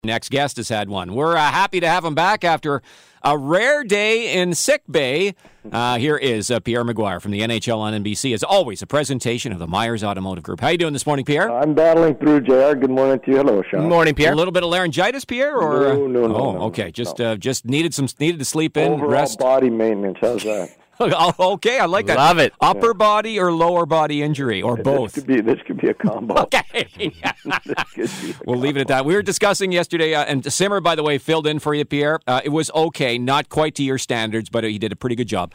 Next guest has had one. We're happy to have him back after a rare day in sick bay. Here is Pierre Maguire from the NHL on NBC. As always, a presentation of the Myers Automotive Group. How are you doing this morning, Pierre? I'm battling through, JR. Good morning to you. Hello, Sean. Good morning, Pierre. A little bit of laryngitis, Pierre? Or No. Okay. Just needed to sleep in, Overall rest. body maintenance. How's that? Okay, I like that. Love it. Upper body or lower body injury, or both? This could be a combo. Okay. We'll leave it at that. We were discussing yesterday, and Simmer, by the way, filled in for you, Pierre. It was okay, not quite to your standards, but he did a pretty good job.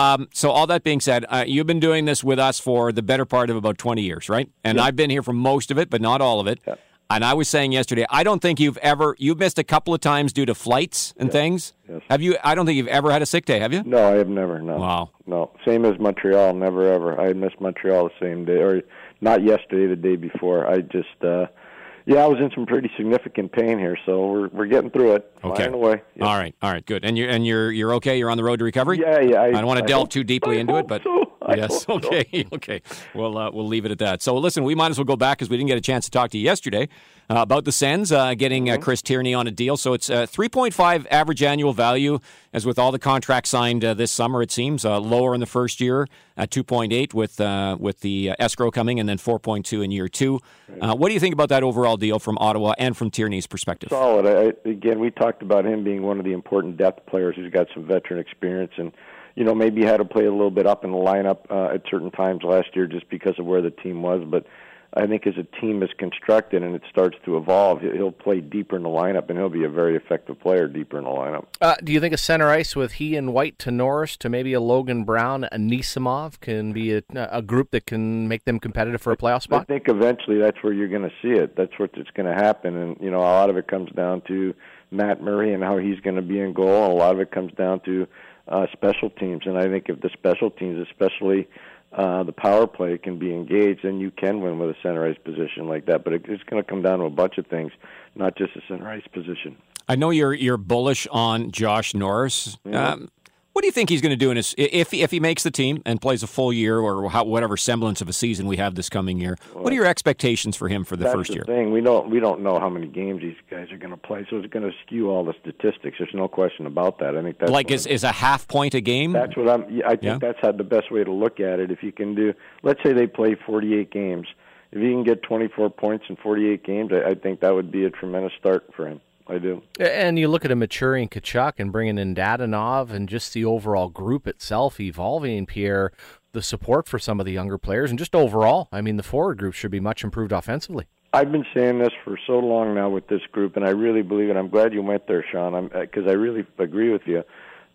So all that being said, you've been doing this with us for the better part of about 20 years, right? And I've been here for most of it, but not all of it. Yeah. And I was saying yesterday, I don't think you've missed a couple of times due to flights and things. Yes. Have you? I don't think you've ever had a sick day, have you? No, I have never, no. Wow. No, same as Montreal, never ever. I missed Montreal the same day, or not yesterday, the day before. I just, I was in some pretty significant pain here, so we're getting through it. Okay. Flying away. Yep. All right, good. And you're okay? You're on the road to recovery? Yeah. I don't want to delve too deeply into it, but... So. Yes. Okay. We'll leave it at that. So listen, we might as well go back because we didn't get a chance to talk to you yesterday about the Sens getting Chris Tierney on a deal. So it's 3.5 average annual value, as with all the contracts signed this summer. It seems lower in the first year at 2.8 with the escrow coming, and then 4.2 in year two. What do you think about that overall deal from Ottawa and from Tierney's perspective? Solid. Again, we talked about him being one of the important depth players who's got some veteran experience and. Maybe had to play a little bit up in the lineup at certain times last year just because of where the team was. But I think as a team is constructed and it starts to evolve, he'll play deeper in the lineup, and he'll be a very effective player deeper in the lineup. Do you think a center ice with he and White to Norris to maybe a Logan Brown, a Nisimov can be a group that can make them competitive for a playoff spot? I think eventually that's where you're going to see it. That's what's going to happen. And, a lot of it comes down to Matt Murray and how he's going to be in goal, and a lot of it comes down to special teams, and I think if the special teams, especially the power play, can be engaged, then you can win with a center ice position like that. But it's going to come down to a bunch of things, not just a center ice position. I know you're bullish on Josh Norris. Mm-hmm. What do you think he's going to do if he makes the team and plays a full year or whatever semblance of a season we have this coming year? What are your expectations for him for the first year? That's the thing. We don't know how many games these guys are going to play, so it's going to skew all the statistics. There's no question about that. I think that's is a half point a game. That's what I think that's the best way to look at it. If you can do, let's say they play 48 games, if you can get 24 points in 48 games, I think that would be a tremendous start for him. I do. And you look at a maturing Tkachuk and bringing in Dadonov and just the overall group itself evolving, Pierre, the support for some of the younger players, and just overall, the forward group should be much improved offensively. I've been saying this for so long now with this group, and I really believe it. I'm glad you went there, Sean, because I really agree with you.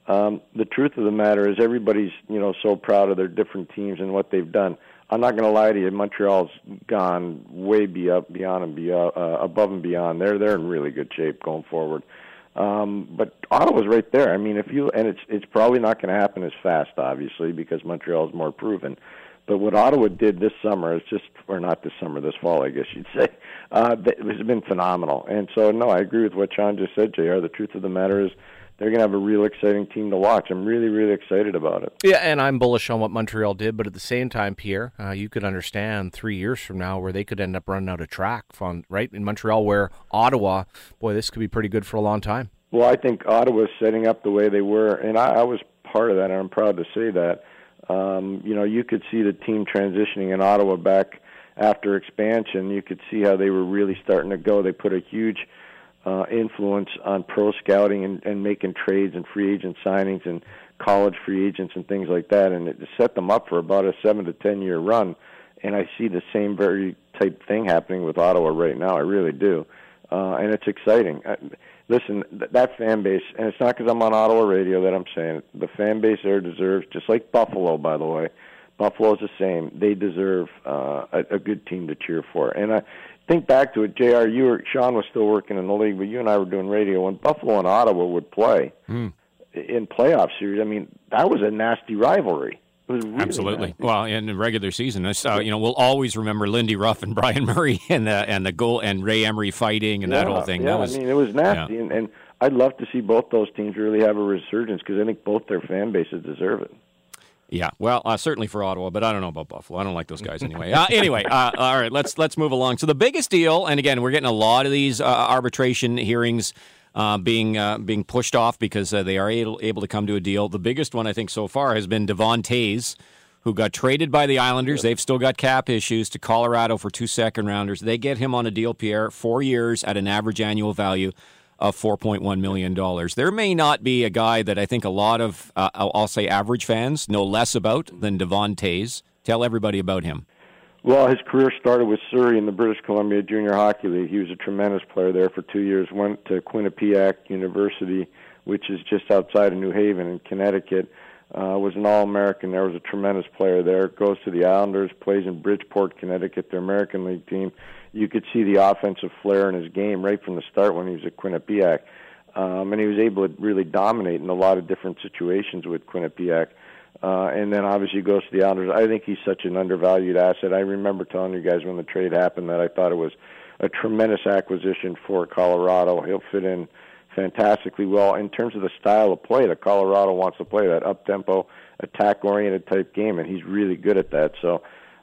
The truth of the matter is everybody's so proud of their different teams and what they've done. I'm not going to lie to you. Montreal's gone way above and beyond. They're in really good shape going forward. But Ottawa's right there. It's probably not going to happen as fast, obviously, because Montreal's more proven. But what Ottawa did this summer this fall, I guess you'd say, it's been phenomenal. And so, no, I agree with what Sean just said, JR. The truth of the matter is, they're going to have a real exciting team to watch. I'm really, really excited about it. Yeah, and I'm bullish on what Montreal did, but at the same time, Pierre, you could understand 3 years from now where they could end up running out of track right in Montreal, where Ottawa, boy, this could be pretty good for a long time. Well, I think Ottawa's setting up the way they were, and I was part of that, and I'm proud to say that. You could see the team transitioning in Ottawa back after expansion. You could see how they were really starting to go. They put a huge influence on pro scouting and making trades and free agent signings and college free agents and things like that, and it set them up for about a 7 to 10 year run. And I see the same very type thing happening with Ottawa right now. I really do, and it's exciting. Listen, that fan base, and it's not because I'm on Ottawa radio that I'm saying it. The fan base there deserves, just like Buffalo, by the way. Buffalo's the same. They deserve a good team to cheer for, and I think back to it, JR, Sean was still working in the league, but you and I were doing radio. When Buffalo and Ottawa would play in playoff series, that was a nasty rivalry. It was really absolutely nasty. Well, in the regular season, we'll always remember Lindy Ruff and Brian Murray and the goal and Ray Emery fighting and that whole thing. Yeah, it was nasty, yeah. and I'd love to see both those teams really have a resurgence because I think both their fan bases deserve it. Yeah, well, certainly for Ottawa, but I don't know about Buffalo. I don't like those guys anyway. Anyway, all right, let's move along. So the biggest deal, and again, we're getting a lot of these arbitration hearings being pushed off because they are able to come to a deal. The biggest one, I think, so far has been Devon Toews, who got traded by the Islanders. They've still got cap issues, to Colorado for 2 second-rounders. They get him on a deal, Pierre, 4 years at an average annual value of $4.1 million. There may not be a guy that I think a lot of, I'll say average fans, know less about than Devon Toews. Tell everybody about him. Well, his career started with Surrey in the British Columbia Junior Hockey League. He was a tremendous player there for 2 years, went to Quinnipiac University, which is just outside of New Haven in Connecticut. Was an All-American there, was a tremendous player there. Goes to the Islanders, plays in Bridgeport, Connecticut, their American League team. You could see the offensive flair in his game right from the start when he was at Quinnipiac. And he was able to really dominate in a lot of different situations with Quinnipiac. And then obviously goes to the Islanders. I think he's such an undervalued asset. I remember telling you guys when the trade happened that I thought it was a tremendous acquisition for Colorado. He'll fit in fantastically well in terms of the style of play that Colorado wants to play, that up-tempo, attack-oriented type game, and he's really good at that. So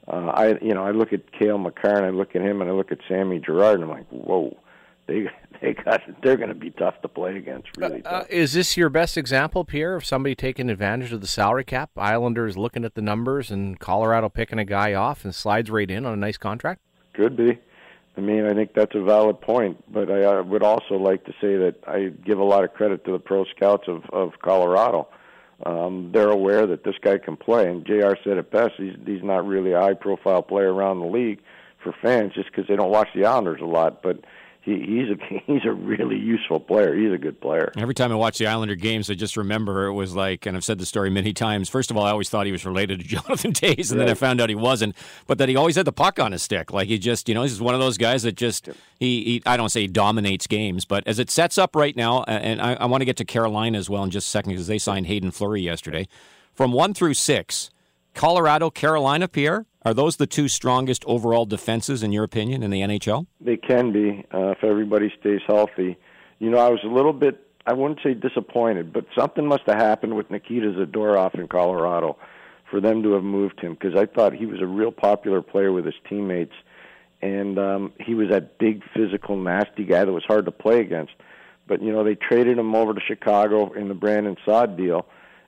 I look at Cale Makar, and I look at him, and I look at Sammy Girard, and I'm like, whoa, they're going to be tough to play against, really tough. Is this your best example, Pierre, of somebody taking advantage of the salary cap? Islanders looking at the numbers and Colorado picking a guy off and slides right in on a nice contract? Could be. I mean, I think that's a valid point, but I would also like to say that I give a lot of credit to the pro scouts of Colorado. They're aware that this guy can play, and JR said it best. He's not really a high-profile player around the league for fans just because they don't watch the Islanders a lot, but he's a really useful player. He's a good player. Every time I watch the Islander games, I just remember it was like, and I've said the story many times, first of all, I always thought he was related to Jonathan Toews, and then I found out he wasn't, but that he always had the puck on his stick. Like he just, he's one of those guys that just, he I don't say he dominates games, but as it sets up right now, and I want to get to Carolina as well in just a second because they signed Hayden Fleury yesterday. From 1 through 6, Colorado, Carolina, Pierre, are those the two strongest overall defenses, in your opinion, in the NHL? They can be, if everybody stays healthy. I was a little bit, I wouldn't say disappointed, but something must have happened with Nikita Zadorov in Colorado for them to have moved him, because I thought he was a real popular player with his teammates, and he was that big, physical, nasty guy that was hard to play against. But, they traded him over to Chicago in the Brandon Saad deal,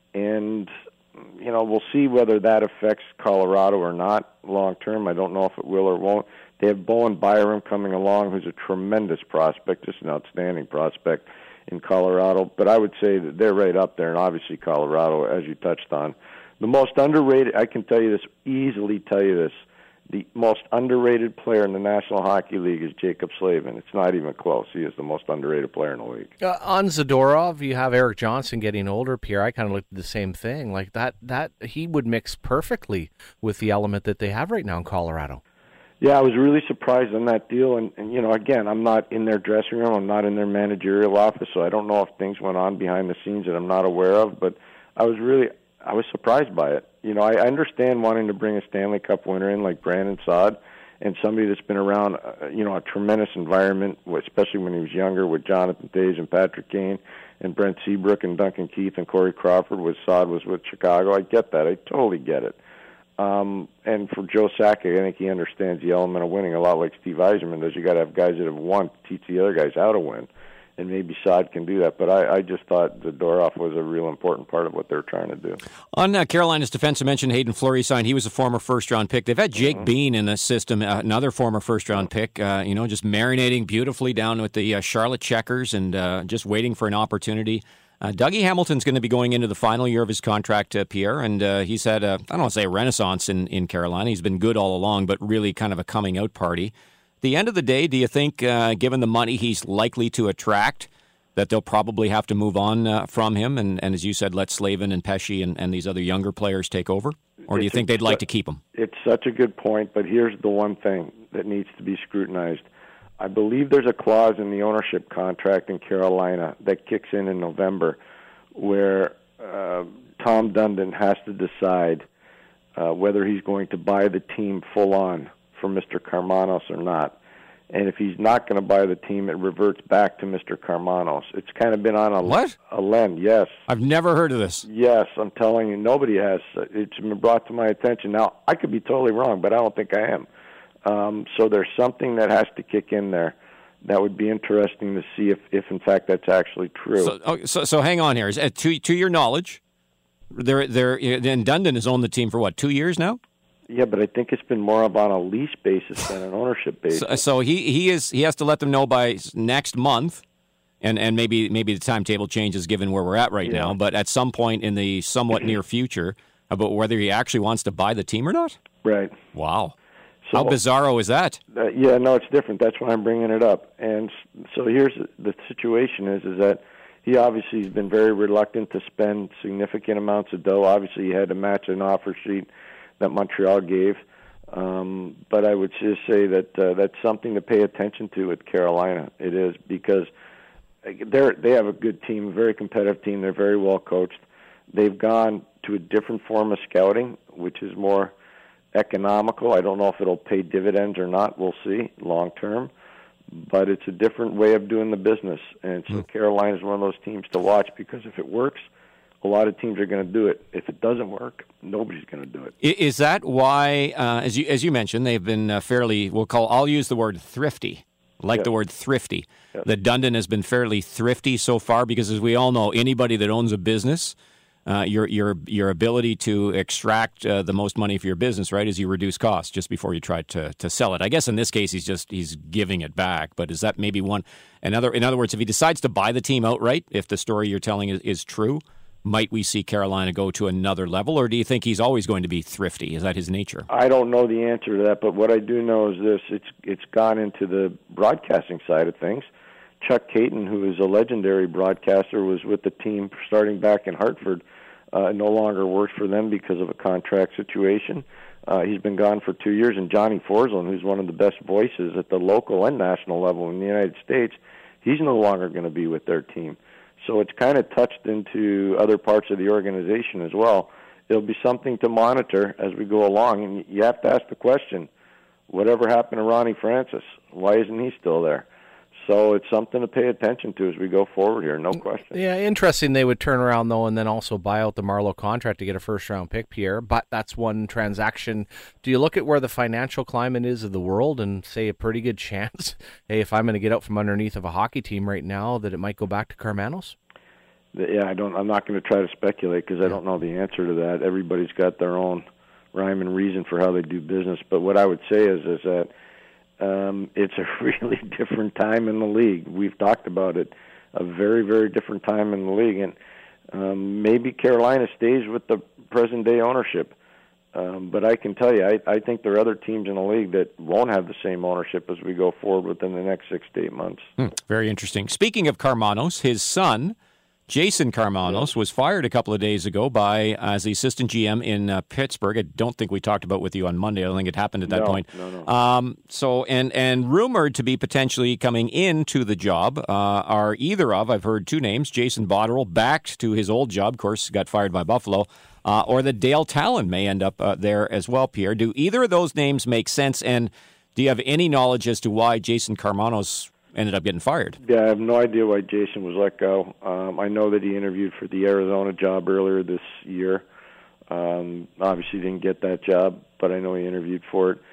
and we'll see whether that affects Colorado or not long term. I don't know if it will or won't. They have Bowen Byram coming along, who's a tremendous prospect, just an outstanding prospect in Colorado. But I would say that they're right up there, and obviously Colorado, as you touched on. The most underrated, I can tell you this, easily tell you this, the most underrated player in the National Hockey League is Jacob Slavin. It's not even close. He is the most underrated player in the league. On Zadorov, you have Erik Johnson getting older, Pierre. I kind of looked at the same thing. Like that he would mix perfectly with the element that they have right now in Colorado. Yeah, I was really surprised on that deal. And again, I'm not in their dressing room. I'm not in their managerial office, so I don't know if things went on behind the scenes that I'm not aware of. But I was surprised by it. I understand wanting to bring a Stanley Cup winner in like Brandon Saad and somebody that's been around, a tremendous environment, especially when he was younger with Jonathan Toews and Patrick Kane and Brent Seabrook and Duncan Keith and Corey Crawford with Saad was with Chicago. I get that. I totally get it. And for Joe Sakic, I think he understands the element of winning a lot like Steve Yzerman does. You got to have guys that have won to teach the other guys how to win. And maybe Saad can do that. But I just thought Zadorov was a real important part of what they're trying to do. On Carolina's defense, I mentioned Hayden Fleury signed. He was a former first-round pick. They've had Jake Bean in the system, another former first-round pick, just marinating beautifully down with the Charlotte Checkers and just waiting for an opportunity. Dougie Hamilton's going to be going into the final year of his contract, Pierre, and he's had, I don't want to say a renaissance in Carolina. He's been good all along, but really kind of a coming-out party. At the end of the day, do you think, given the money he's likely to attract, that they'll probably have to move on from him and as you said, let Slavin and Pesce and these other younger players take over? Or do you think they'd like to keep him? It's such a good point, but here's the one thing that needs to be scrutinized. I believe there's a clause in the ownership contract in Carolina that kicks in November where Tom Dundon has to decide whether he's going to buy the team full on for Mr. Karmanos or not. And if he's not going to buy the team, it reverts back to Mr. Karmanos. It's kind of been on a lend, yes. I've never heard of this. Yes, I'm telling you, nobody has. It's been brought to my attention. Now, I could be totally wrong, but I don't think I am. So there's something that has to kick in there. That would be interesting to see if in fact that's actually true. So hang on here. To your knowledge, and Dundon has owned the team for what, 2 years now? Yeah, but I think it's been more of on a lease basis than an ownership basis. So he has to let them know by next month, and maybe the timetable changes given where we're at right now. But at some point in the somewhat near future, about whether he actually wants to buy the team or not. Right. Wow. So, how bizarro is that? No, it's different. That's why I'm bringing it up. And so here's the situation: is that he obviously has been very reluctant to spend significant amounts of dough. Obviously, he had to match an offer sheet that Montreal gave. But I would just say that that's something to pay attention to at Carolina. It is, because they have a good team, a very competitive team. They're very well coached. They've gone to a different form of scouting, which is more economical. I don't know if it'll pay dividends or not. We'll see long term. But it's a different way of doing the business. And so Carolina is one of those teams to watch, because if it works, a lot of teams are going to do it. If it doesn't work, nobody's going to do it. Is that why, as you mentioned, they've been I'll use the word thrifty, the word thrifty. Yes. That Dundon has been fairly thrifty so far, because as we all know, anybody that owns a business, your ability to extract the most money for your business, right, is you reduce costs just before you try to sell it. I guess in this case, he's giving it back. But is that maybe one? In other words, if he decides to buy the team outright, if the story you're telling is true, might we see Carolina go to another level, or do you think he's always going to be thrifty? Is that his nature? I don't know the answer to that, but what I do know is this: it's gone into the broadcasting side of things. Chuck Caton, who is a legendary broadcaster, was with the team starting back in Hartford. No longer works for them because of a contract situation. He's been gone for 2 years, and Johnny Forslund, who's one of the best voices at the local and national level in the United States, he's no longer going to be with their team. So it's kind of touched into other parts of the organization as well. It'll be something to monitor as we go along, and you have to ask the question, whatever happened to Ronnie Francis? Why isn't he still there? So it's something to pay attention to as we go forward here, no question. Yeah, interesting they would turn around, though, and then also buy out the Marleau contract to get a first-round pick, Pierre, but that's one transaction. Do you look at where the financial climate is of the world and say a pretty good chance, hey, if I'm going to get out from underneath of a hockey team right now, that it might go back to Karmanos? Yeah, I'm not going to try to speculate because I don't know the answer to that. Everybody's got their own rhyme and reason for how they do business, but what I would say is that it's a really different time in the league. We've talked about it, a very, very different time in the league. And maybe Carolina stays with the present-day ownership. But I can tell you, I think there are other teams in the league that won't have the same ownership as we go forward within the next 6 to 8 months. Very interesting. Speaking of Karmanos, his son, Jason Karmanos, was fired a couple of days ago as the assistant GM in Pittsburgh. I don't think we talked about with you on Monday. I don't think it happened at that point. No. So rumored to be potentially coming into the job are either of, I've heard two names, Jason Botterill, back to his old job, of course, got fired by Buffalo, or that Dale Talon may end up there as well, Pierre. Do either of those names make sense, and do you have any knowledge as to why Jason Karmanos ended up getting fired? Yeah, I have no idea why Jason was let go. I know that he interviewed for the Arizona job earlier this year. Obviously didn't get that job, but I know he interviewed for it.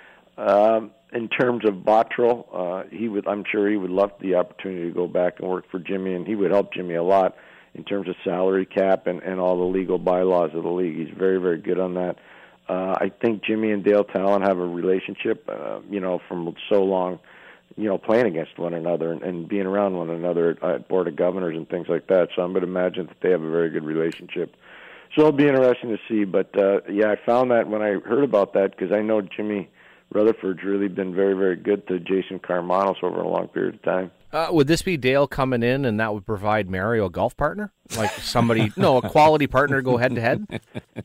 In terms of Botterill, I'm sure he would love the opportunity to go back and work for Jimmy, and he would help Jimmy a lot in terms of salary cap and all the legal bylaws of the league. He's very, very good on that. I think Jimmy and Dale Talon have a relationship, from so long, playing against one another and being around one another at Board of Governors and things like that. So I'm going to imagine that they have a very good relationship. So it'll be interesting to see. But, I found that when I heard about that, because I know Jimmy Rutherford's really been very, very good to Jason Karmanos over a long period of time. Would this be Dale coming in and that would provide Mario a golf partner? Like a quality partner to go head-to-head?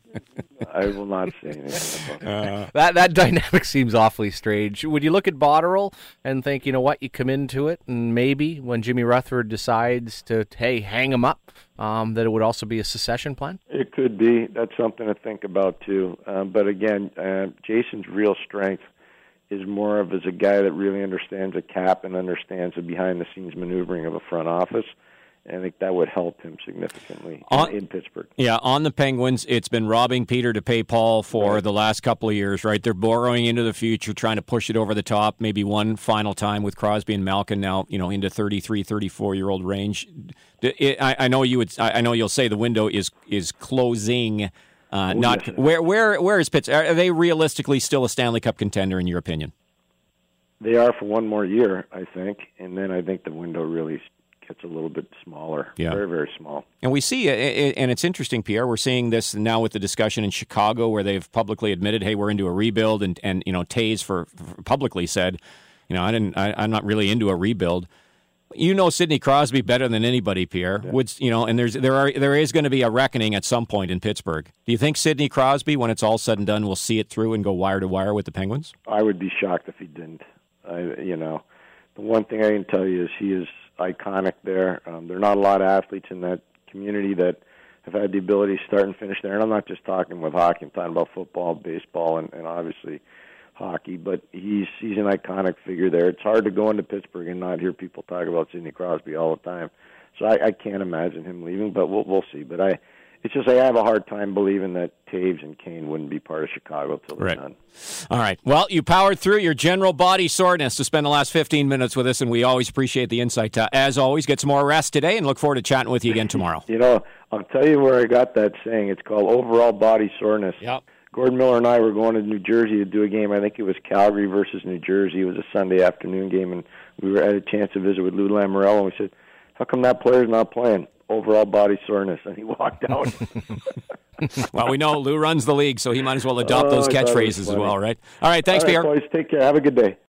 I will not say anything about that. That dynamic seems awfully strange. Would you look at Botterill and think, you know what, you come into it, and maybe when Jimmy Rutherford decides to, hang him up, that it would also be a secession plan? It could be. That's something to think about, too. But again, Jason's real strength is more of as a guy that really understands a cap and understands the behind-the-scenes maneuvering of a front office. And I think that would help him significantly in Pittsburgh. Yeah, on the Penguins, it's been robbing Peter to pay Paul for the last couple of years, right? They're borrowing into the future, trying to push it over the top, maybe one final time with Crosby and Malkin now, into 33, 34-year-old range. I know you'll say the window is closing. Where is Pittsburgh? Are they realistically still a Stanley Cup contender in your opinion? They are for one more year, I think, and then I think the window really gets a little bit smaller, very, very small. And we see, and it's interesting, Pierre, we're seeing this now with the discussion in Chicago where they've publicly admitted, hey, we're into a rebuild, and Taves for publicly said, I'm not really into a rebuild. Sidney Crosby better than anybody, Pierre. Yeah. And there is going to be a reckoning at some point in Pittsburgh. Do you think Sidney Crosby, when it's all said and done, will see it through and go wire to wire with the Penguins? I would be shocked if he didn't. The one thing I can tell you is he is iconic there. There are not a lot of athletes in that community that have had the ability to start and finish there. And I'm not just talking with hockey. I'm talking about football, baseball, and obviously hockey. But he's an iconic figure there. It's hard to go into Pittsburgh and not hear people talk about Sidney Crosby all the time. So I can't imagine him leaving, but we'll see. But I have a hard time believing that Taves and Kane wouldn't be part of Chicago till they're done. All right. Well, you powered through your general body soreness to spend the last 15 minutes with us, and we always appreciate the insight. As always, get some more rest today, and look forward to chatting with you again tomorrow. I'll tell you where I got that saying. It's called overall body soreness. Yep. Gordon Miller and I were going to New Jersey to do a game. I think it was Calgary versus New Jersey. It was a Sunday afternoon game, and we had a chance to visit with Lou Lamoriello, and we said, how come that player's not playing? Overall body soreness, and he walked out. Well, we know Lou runs the league, so he might as well adopt those catchphrases as well, right? All right, thanks, Pierre. Boys, take care. Have a good day.